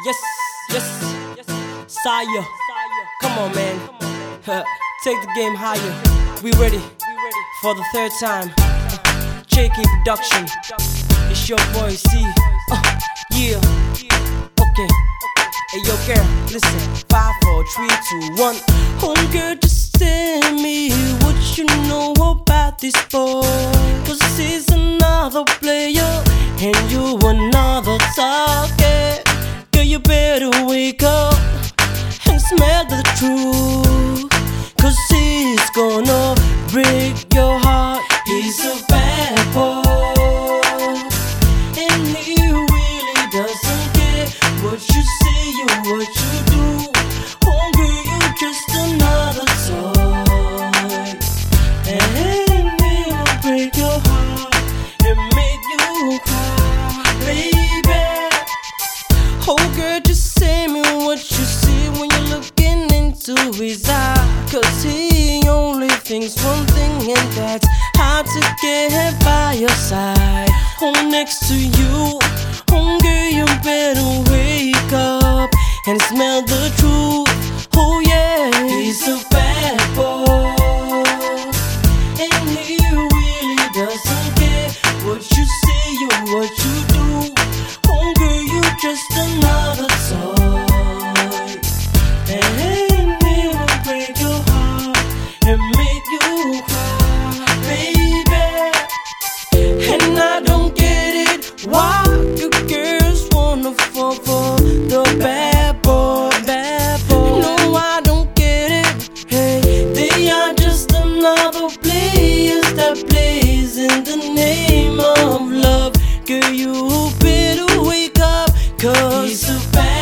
Yes, yes, Sire. Come on, man. Take the game higher. We ready for the third time. JK Production. It's your boy C. Yeah. Okay. Hey, yo, girl, listen. 5, 4, 3, 2, 1. Oh, girl, just tell me what you know about this boy. 'Cause he's another player and you another target. Girl, you better wake up and smell the truth, 'cause he's gonna break your heart. He's a bad boy, and he really doesn't care what you say or what you do. Oh girl, you're just another toy, and he'll break your heart and make you cry, baby. Oh girl, just say me what you see when you're looking into his eye, 'cause he only thinks one thing, and that's how to get by your side. Oh, next to you, oh girl, you better wake up and smell the truth. Oh yeah, he's a bad boy, and he really doesn't care what you say or what you do. Oh girl, you're just another toy, and he'll break your heart and make you cry, baby. And I don't get it, why do girls wanna fall for the bad boy, bad boy? No, I don't get it. Hey, they are just another players that plays in the name of love. Girl, you better wake up, 'cause he's a bad